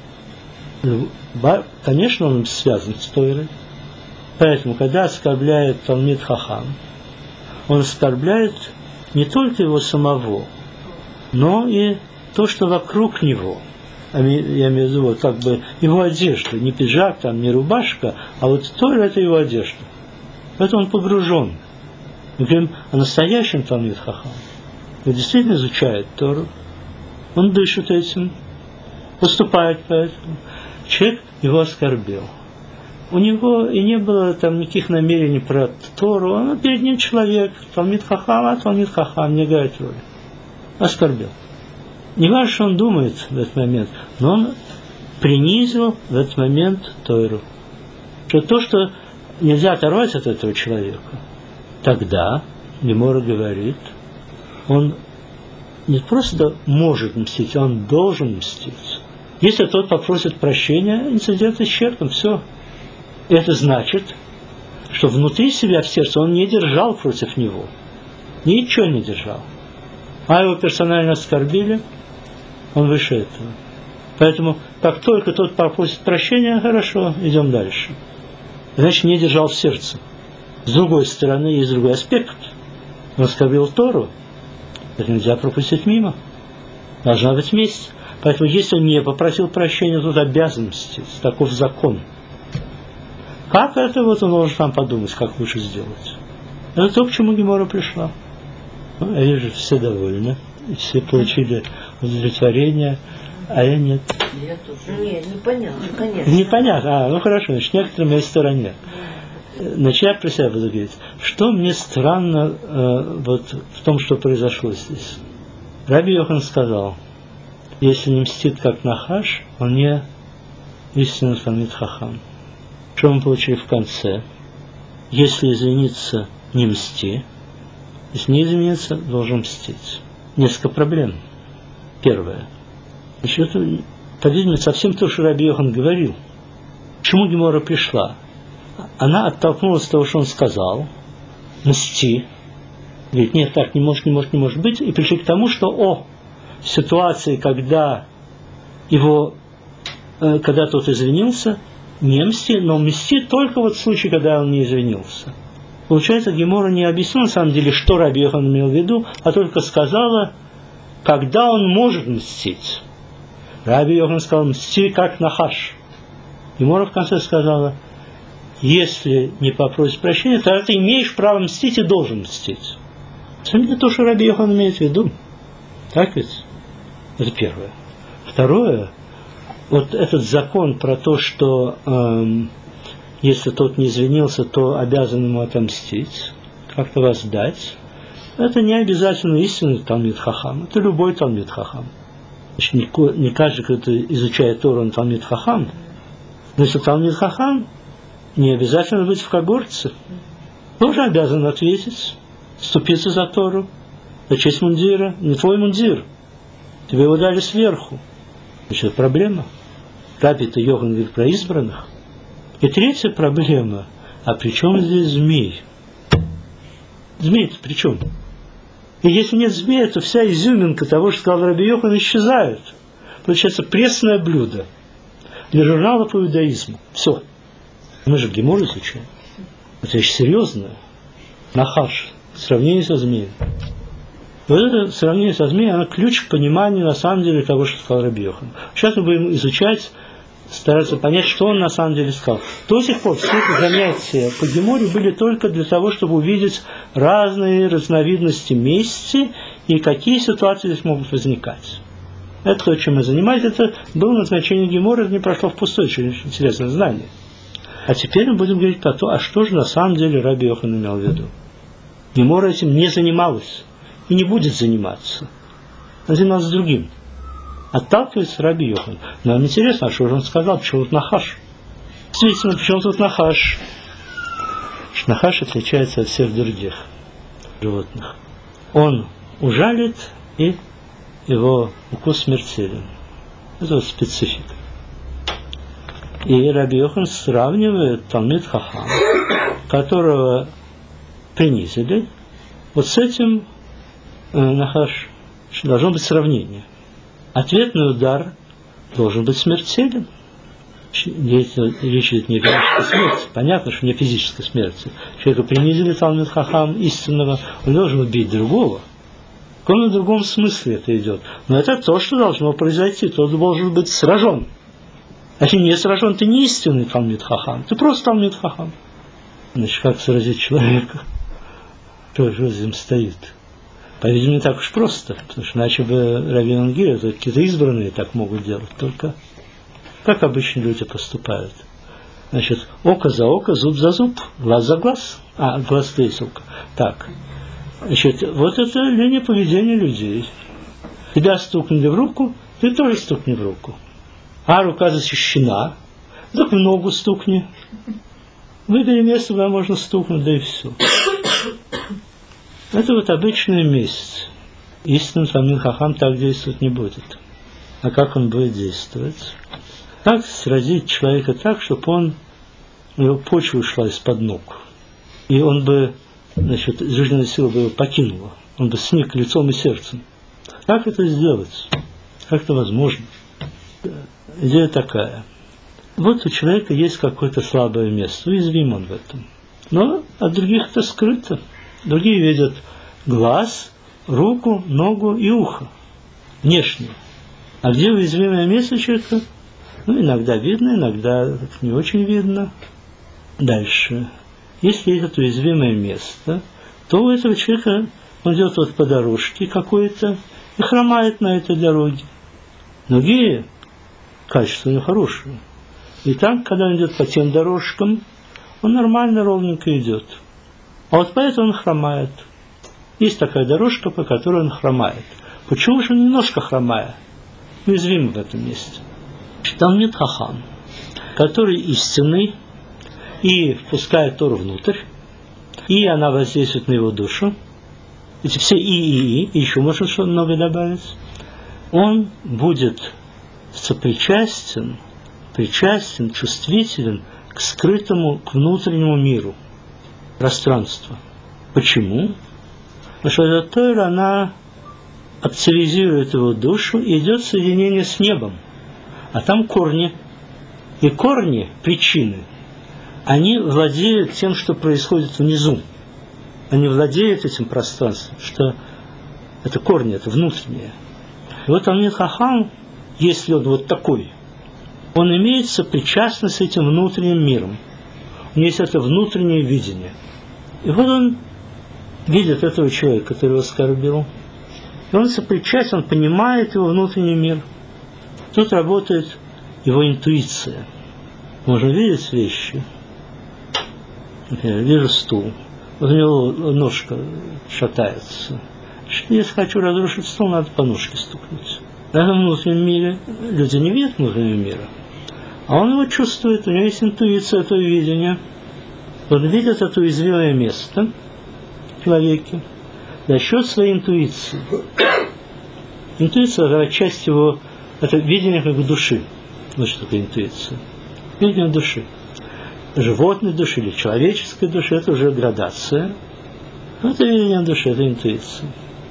конечно, он связан с Торой. Поэтому, когда оскорбляет Талмид Хахам, он оскорбляет не только его самого, но и то, что вокруг него. Я имею в виду, вот, как бы его одежда, не пиджак, там, не рубашка, а вот Тора – это его одежда. В это он погружен. Мы говорим о настоящем Талмид Хахам. Он действительно изучает Тору, он дышит этим, поступает по этому. Человек его оскорбил. У него и не было там никаких намерений про Тору. Он перед ним человек, Талмид Хахам, а Талмид Хахам не играет роли. Оскорбил. Не важно, что он думает в этот момент, но он принизил в этот момент Тору. Что то, что нельзя оторвать от этого человека, тогда Гемора говорит, он не просто может мстить, он должен мстить. Если тот попросит прощения, инцидент исчерпан, все. Это значит, что внутри себя, в сердце, он не держал против него. Ничего не держал. А его персонально оскорбили, он выше этого. Поэтому, как только тот попросит прощения, хорошо, идем дальше. Значит, не держал в сердце. С другой стороны, есть другой аспект. Он оскорбил Тору. Это нельзя пропустить мимо. Должна быть месть. Поэтому, если он не попросил прощения, то обязан мстить. Таков закон. Как это, вот он должен там подумать, как лучше сделать. Это то, к чему Гемора пришла. Ну, я вижу, все довольны. Все получили удовлетворение, а я нет. Я тоже. Нет, непонятно, конечно. Непонятно. А, ну хорошо, значит, некоторые на моей стороне. Значит, я про себя буду говорить. Что мне странно э, вот в том, что произошло здесь. Раби Йохан сказал, если не мстит как Нахаш, он не истинный Талмид Хахам. Что мы получили в конце? Если извиниться, не мсти. Если не извиниться, должен мстить. Несколько проблем. Первое. Значит, это, по-видимому, совсем то, что Раби Йохан говорил. К чему Гемора пришла? Она оттолкнулась от того, что он сказал. Мсти. Говорит, нет, так не может, не может, не может быть. И пришли к тому, что, о, в ситуации, когда его, э, когда тот извинился, не мсти, но мсти только вот в случае, когда он не извинился. Получается, Гемора не объяснила, на самом деле, что Раби Йохан имел в виду, а только сказала, когда он может мстить. Раби Йохан сказал, мсти как Нахаш. Гемора в конце сказала, если не попросишь прощения, тогда ты имеешь право мстить и должен мстить. Это не то, что Раби Йохан имеет в виду. Так ведь? Это первое. Второе, вот этот закон про то, что эм, если тот не извинился, то обязан ему отомстить, как-то воздать, это не обязательно истинный Талмид Хахам, это любой Талмид Хахам. Значит, не, не каждый, кто изучает Тору, он Талмид Хахам. Но если Талмид Хахам, не обязательно быть в когорте, тоже обязан ответить, вступиться за Тору, за честь мундира, не твой мундир, тебе его дали сверху. Значит, это проблема. Раби-то Йохан говорит про избранных. И третья проблема, а при чем здесь змей? Змей-то при чем? И если нет змея, то вся изюминка того, что сказал Раби Йохан, исчезает. Получается пресное блюдо для журнала по иудаизму. Все. Мы же Гемору изучаем. Это вещь серьезная. Нахаш. Сравнение со змеем. Вот это сравнение со змеем, оно ключ к пониманию на самом деле того, что сказал Раби Йохан. Сейчас мы будем изучать, стараться понять, что он на самом деле сказал. До сих пор все эти занятия по Геморе были только для того, чтобы увидеть разные разновидности мести и какие ситуации здесь могут возникать. Это то, чем мы занимались. Это было назначение Геморы, это не прошло впустую, очень интересное знание. А теперь мы будем говорить про то, а что же на самом деле Раби Йохан имел в виду. Гемора этим не занималась и не будет заниматься. Она занималась другим. Отталкивается Раби Йохан. Но нам интересно, а что же он сказал, почему вот Нахаш? Действительно, причем тут нахаш? Нахаш отличается от всех других животных. Он ужалит, и его укус смертелен. Это вот специфика. И Раби Йохан сравнивает Талмид Хахам, которого принизили, вот с этим э, нахаш должно быть сравнение. Ответный удар должен быть смертелен. Речь идет не о физической смерти. Понятно, что не о физической смерти. Человека принизили Талмид Хахам истинного, он должен убить другого. В каком-то другом смысле это идет. Но это то, что должно произойти. Тот должен быть сражен. А если не сражен, ты не истинный Талмид Хахам. Ты просто Талмид Хахам. Значит, как сразить человека? Кто же за ним стоит? По-видимому, не так уж просто. Потому что иначе бы Равин Гир, это какие-то избранные так могут делать. Только как обычно люди поступают. Значит, око за око, зуб за зуб, глаз за глаз. А, глаз есть око. Так. Значит, вот это линия поведения людей. Тебя стукнули в руку, ты тоже стукни в руку. А рука защищена, так в ногу стукни. Выбери место, куда можно стукнуть, да и все. Это вот обычная месть. Истинный Талмид Хахам так действовать не будет. А как он будет действовать? Как сразить человека так, чтобы он, у него почва ушла из-под ног. И он бы, значит, жизненная сила бы его покинула. Он бы сник лицом и сердцем. Как это сделать? Как это возможно? Идея такая. Вот у человека есть какое-то слабое место, уязвим он в этом. Но от других это скрыто. Другие видят глаз, руку, ногу и ухо. Внешне. А где уязвимое место человека? Ну, иногда видно, иногда не очень видно. Дальше. Если есть это уязвимое место, то у этого человека он идет вот по дорожке какой-то и хромает на этой дороге. Ноги качественно хорошие. И там, когда он идет по тем дорожкам, он нормально, ровненько идет. А вот поэтому он хромает. Есть такая дорожка, по которой он хромает. Почему же он немножко хромая? Уязвим в этом месте. Талмид Хахам, который истинный и впускает Тору внутрь, и она воздействует на его душу. Эти все и, и, и, и еще можно что-то много добавить. Он будет сопричастен, причастен, чувствителен к скрытому, к внутреннему миру, пространству. Почему? Потому что эта Тора, она активизирует его душу и идет соединение с небом. А там корни. И корни, причины, они владеют тем, что происходит внизу. Они владеют этим пространством, что это корни, это внутреннее. И вот Талмид Хахам, если он вот такой, он имеет сопричастность с этим внутренним миром. У него есть это внутреннее видение. И вот он видит этого человека, который его оскорбил. И он сопричастен, он понимает его внутренний мир. Тут работает его интуиция. Можно видеть вещи. Например, вижу стул. Вот у него ножка шатается. Если хочу разрушить стул, надо по ножке стукнуть. В этом внутреннем мире люди не видят внутреннего мира. А он его чувствует, у него есть интуиция, это видение. Он видит это уязвимое место в человеке за счет своей интуиции. Интуиция – это часть его, это видение как души. Вот что такое интуиция. Видение души. Животной души или человеческой души – это уже градация. Но это видение души, это интуиция.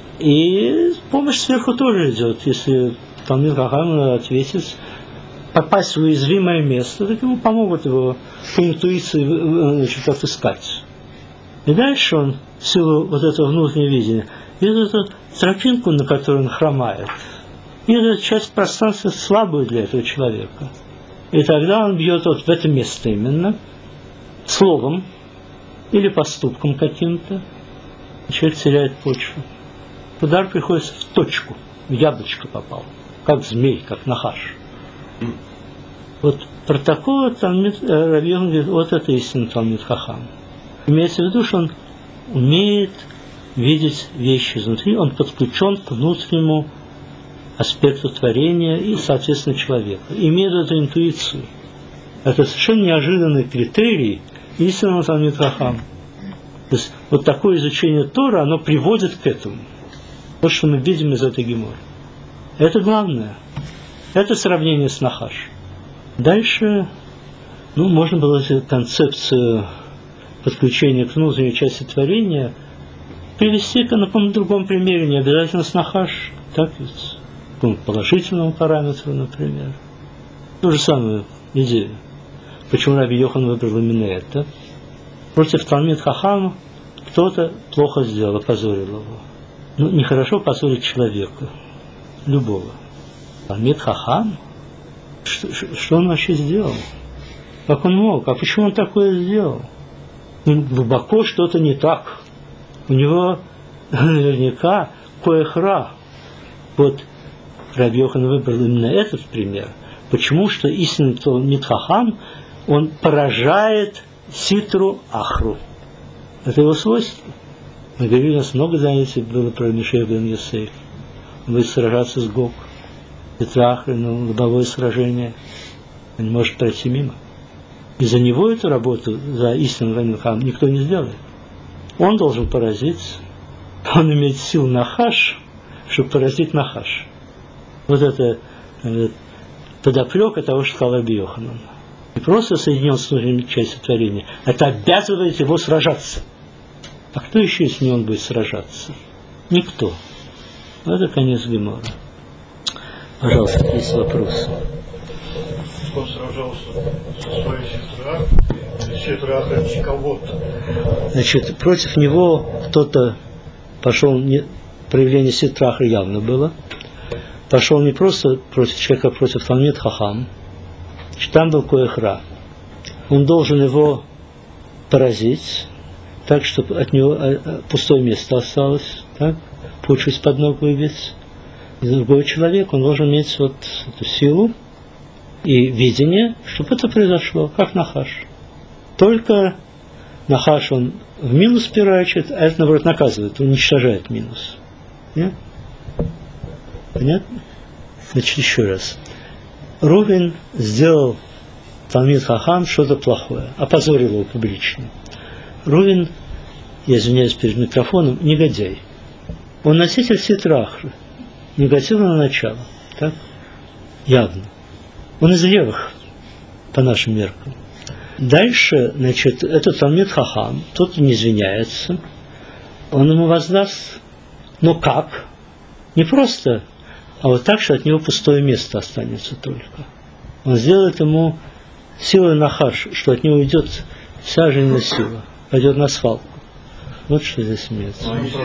И помощь сверху тоже идет. Если Талмид Хахам ответит, попасть в уязвимое место, так ему помогут его по интуиции, значит, отыскать. И дальше он, в силу вот этого внутреннего видения, видит эту тропинку, на которой он хромает. И эта часть пространства слабая для этого человека. И тогда он бьет вот в это место именно, словом или поступком каким-то. Человек теряет почву. Удар приходится в точку, в яблочко попал, как змей, как нахаш. Вот про такого Талмид Раби Йохан говорит, вот это истинный Талмид Хахам. Имеется в виду, что он умеет видеть вещи изнутри, он подключен к внутреннему аспекту творения и, соответственно, человека. Имеет эту интуицию. Это совершенно неожиданный критерий истинного Талмид Хахам. То есть вот такое изучение Тора, оно приводит к этому. Вот что мы видим из этой геморы. Это главное. Это сравнение с Нахаш. Дальше, ну, можно было концепцию подключения к внутренней части творения привести к, на другом примере, не обязательно с Нахаш, так ведь, к положительному параметру, например. Ту же самую идею. Почему Раби Йохан выбрал именно это? Против Талмид Хахама кто-то плохо сделал, опозорил его. Ну, нехорошо позорить человека, любого. Талмид Хахам? Что, что он вообще сделал? Как он мог? А почему он такое сделал? Ну, глубоко что-то не так. У него наверняка коэх-ра. Вот Раби Йохан выбрал именно этот пример. Почему? Что истинный Талмид Хахам, он поражает ситру ахру. Это его свойство. Мы говорили, у нас много занятий было про Мишея бен Йосеф. Он будет сражаться с Гог. Ситра ахры, ну, лобовое сражение. Он не может пройти мимо. И за него эту работу, за истинным Талмид Хахам, никто не сделает. Он должен поразиться. Он имеет силу Нахаш, чтобы поразить Нахаш. Вот это э, подоплека того, что сказал Раби Йоханан. Не просто соединен с внутренней частью творения, это обязывает его сражаться. А кто еще, если не он будет сражаться? Никто. Это конец гемора. Пожалуйста, есть вопросы. Он сражался со своей сестрой, сестрой кого-то. Значит, против него кто-то пошел, не, проявление ситраха явно было. Пошел не просто против человека, а против Талмид Хахам. Там был коэх-ра. Он должен его поразить, так, чтобы от него пустое место осталось, так, почву из-под ног выбить. И другой человек, он должен иметь вот эту силу и видение, чтобы это произошло, как Нахаш. Только Нахаш, он в минус пирачит, а это, наоборот, наказывает, уничтожает минус. Нет? Понятно? Значит, еще раз. Рувен сделал Талмид Хахам что-то плохое, опозорил его публично. Рувен, я извиняюсь перед микрофоном, негодяй. Он носитель ситрахры, негативного начала, так? Явно. Он из левых, по нашим меркам. Дальше, значит, этот Талмид Хахам, тот не извиняется, он ему воздаст, но как? Не просто, а вот так, что от него пустое место останется только. Он сделает ему силой Нахаш, что от него уйдет вся жизненная сила, пойдет на свалку. Вот что здесь имеется.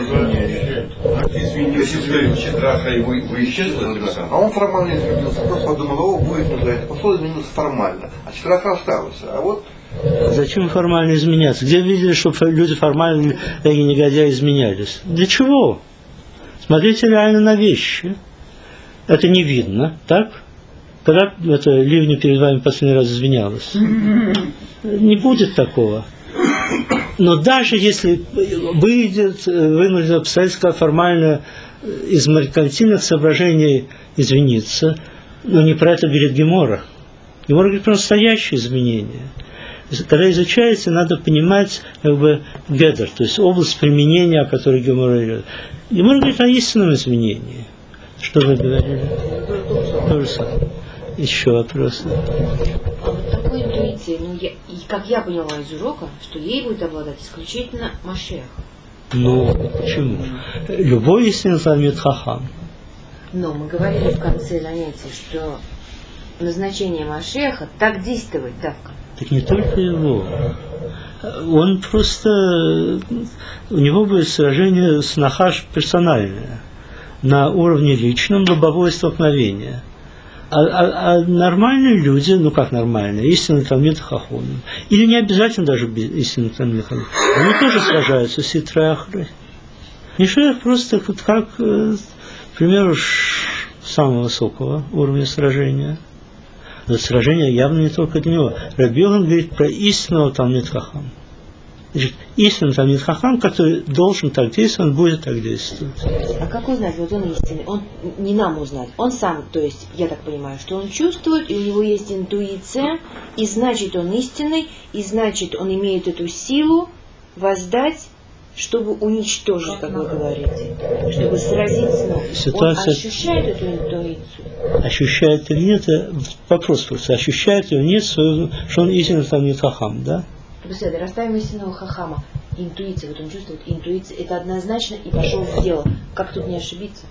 А он формально изменился, просто подумал, о, будет нужно это, пошел изменился формально, а Ситраха остался. А вот зачем формально изменяться? Где видели, чтобы люди формально, такие негодяи, изменялись? Для чего? Смотрите реально на вещи. Это не видно, так? Когда это Ливни перед вами последний раз извинялась? Не будет такого. Но даже если выйдет, вынужден обстоятельства формально из меркантильных соображений извиниться, но не про это говорит Гемора. Гемора говорит про настоящее изменение. Когда изучаете, надо понимать как бы гедер, то есть область применения, о которой Гемора говорит. Гемора говорит о истинном изменении. Что вы говорили? То же самое. Еще вопросы. А вот такой интуиции, ну, я, и как я поняла из урока, что ей будет обладать исключительно Машех. Ну, почему? Любой истинный Талмид Хахам. Но мы говорили в конце занятия, что назначение Машеха так действовать, давка. Так не только его. Он просто... У него будет сражение с Нахаш персональное. На уровне личном лобовое столкновение. А, а, а нормальные люди, ну как нормальные, истинный Талмид Хахам, или не обязательно даже истинный Талмид Хахам, они тоже сражаются с Ситрой Ахрой. Мишех просто как, как, к примеру, самого высокого уровня сражения. Это сражение явно не только для него. Раби Йохан говорит про истинного Талмид Хахам. Значит, истинный Талмид Хахам, который должен так действовать, он будет так действовать. А как узнать, вот он истинный? Он не нам узнать. Он сам, то есть, я так понимаю, что он чувствует, и у него есть интуиция, и значит он истинный, и значит он имеет эту силу воздать, чтобы уничтожить, как вы говорите, чтобы сразить снова. Ситуация... Он ощущает эту интуицию? Ощущает или нет, вопрос просто, ощущает или нет, свою, что он истинный Талмид Хахам, да? Беседа, расставим истинного хахама. Интуиция, вот он чувствует, интуиция, это однозначно, и пошел в дело. Как тут не ошибиться?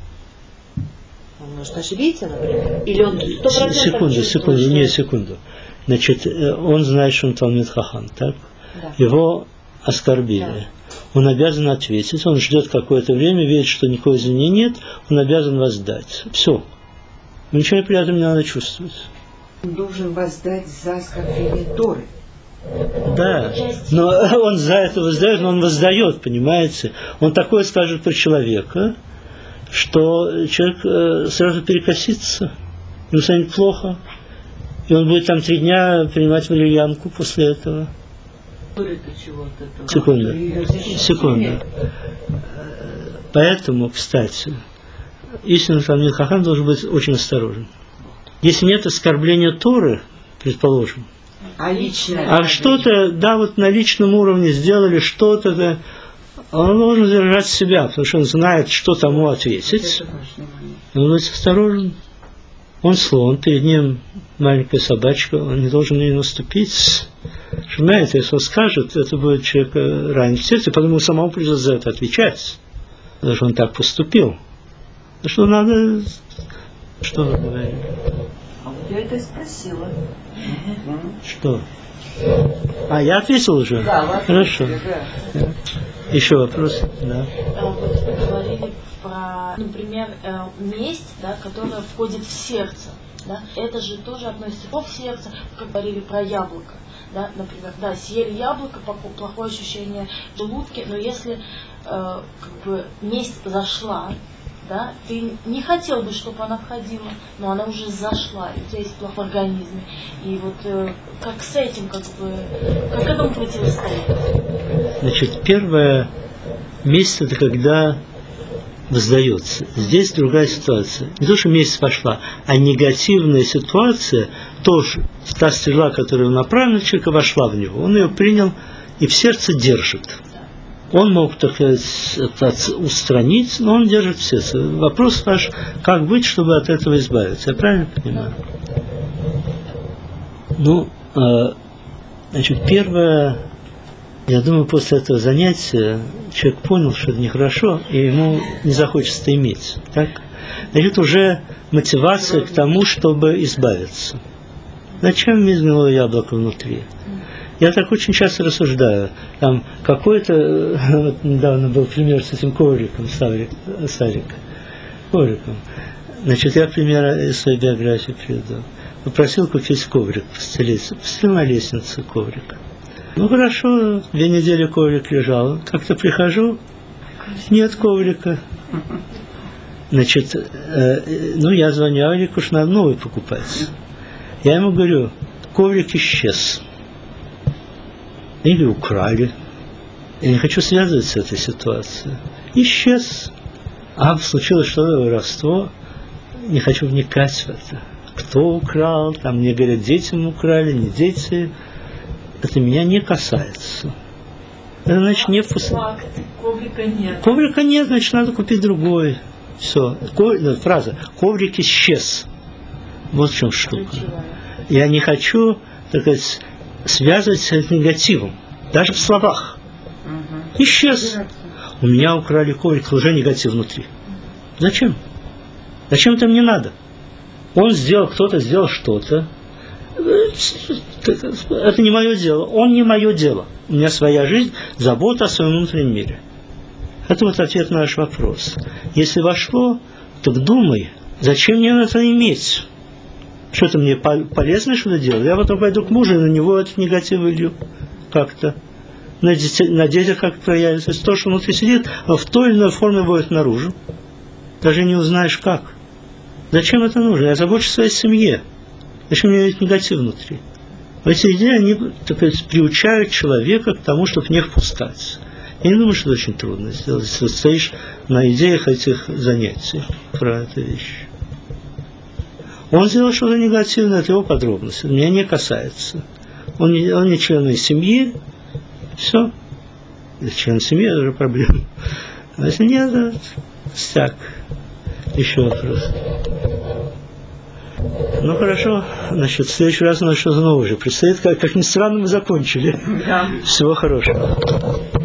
Он может ошибиться, например? Или он сто процентов Секунду, чувствует, секунду, что... нет, секунду. Значит, он знает, что он Талмид Хахам, так? Да. Его оскорбили. Да. Он обязан ответить, он ждет какое-то время, видит, что никакого извинения нет, он обязан воздать. Все. Ничего при этом не надо чувствовать. Он должен воздать за оскорбление Торы. Да, но он за это воздает, но он воздает, понимаете? Он такое скажет про человека, что человек э, сразу перекосится, ему станет плохо, и он будет там три дня принимать валерьянку после этого. Секунду, секунду. Поэтому, кстати, истинный Талмид Хахам должен быть очень осторожен. Если нет оскорбления Торы, предположим, А личное? А что-то, да, вот на личном уровне сделали что-то, да, он должен держать себя, потому что он знает, что тому ответить. Он будет осторожен. Он слон, перед ним маленькая собачка, он не должен ей наступить. Понимаете, если он скажет, это будет человека ранить в сердце, потому что самому придется за это отвечать. Потому что он так поступил. Потому что надо... Что вы говорите? А вот я это и спросила. Что? А, я ответил уже? Да, хорошо. Да. Еще вопрос? Да. Вот вы говорили про, например, месть, да, которая входит в сердце. Да? Это же тоже относится в сердце, как говорили про яблоко. Да? Например, да, съели яблоко, плохое ощущение в желудке, но если э, как бы месть зашла, да, ты не хотел бы, чтобы она входила, но она уже зашла, и у тебя есть плохо в организме. И вот э, как с этим, как бы, как этому противостоять? Значит, первое месть — это когда воздается. Здесь другая ситуация. Не то, что месть пошла, а негативная ситуация тоже. Та стрела, которая направлена на человека, вошла в него. Он ее принял и в сердце держит. Он мог, так сказать, это устранить, но он держит в сердце. Вопрос ваш, как быть, чтобы от этого избавиться. Я правильно понимаю? Ну, значит, первое, я думаю, после этого занятия человек понял, что это нехорошо, и ему не захочется иметь. Так? Значит, уже мотивация к тому, чтобы избавиться. Зачем иметь гнилое яблоко внутри? Я так очень часто рассуждаю. Там какой-то, вот недавно был пример с этим ковриком, Саврик, Сарик, ковриком. Значит, я пример из своей биографии приведу. Попросил купить коврик, постелить, постелил на лестнице коврик. Ну хорошо, две недели коврик лежал. Как-то прихожу, нет коврика. Значит, э, ну я звоню Аврику, что надо новый покупать. Я ему говорю, коврик исчез. Или украли. Я не хочу связывать с этой ситуацией. Исчез. А случилось что-то воровство. Не хочу вникать в это. Кто украл? Там мне говорят, детям украли, не дети. Это меня не касается. Это значит не вкус... Факт. Коврика нет. Коврика нет, значит надо купить другой. Все. Ков... Фраза. Коврик исчез. Вот в чем штука. Я не хочу, так сказать, связывать с этим негативом. Даже в словах. Угу. Исчез. У меня украли коврик, уже негатив внутри. Зачем? Зачем это мне надо? Он сделал, кто-то сделал что-то. Это не мое дело. Он не мое дело. У меня своя жизнь, забота о своем внутреннем мире. Это вот ответ на наш вопрос. Если вошло, так думай, зачем мне это иметь? Что-то мне полезное что-то делать? Я потом пойду к мужу, и на него этот негатив илью как-то. На, детей, на детях как проявится. То, что внутри сидит, а в той или иной форме будет наружу. Даже не узнаешь как. Зачем это нужно? Я забочусь о своей семье. Зачем мне иметь негатив внутри? Эти идеи, они, так сказать, приучают человека к тому, чтобы в них впускаться. Я не думаю, что это очень трудно сделать, если стоишь на идеях этих занятий про эту вещь. Он сделал что-то негативное, это его подробности, меня не касается. Он не, он не член моей семьи, все. Если член семьи, это уже проблема. А если нет, это стяг. Еще вопрос. Ну хорошо, значит, в следующий раз у нас что-то новое уже предстоит. Как, как ни странно, мы закончили. Да. Всего хорошего.